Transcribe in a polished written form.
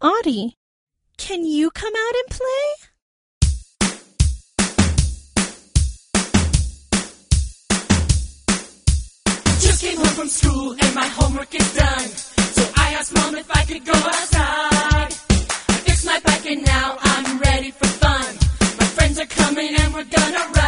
Audie, can you come out and play? Just came home from school and my homework is done. So I asked Mom if I could go outside. I fixed my bike and now I'm ready for fun. My friends are coming and we're gonna ride.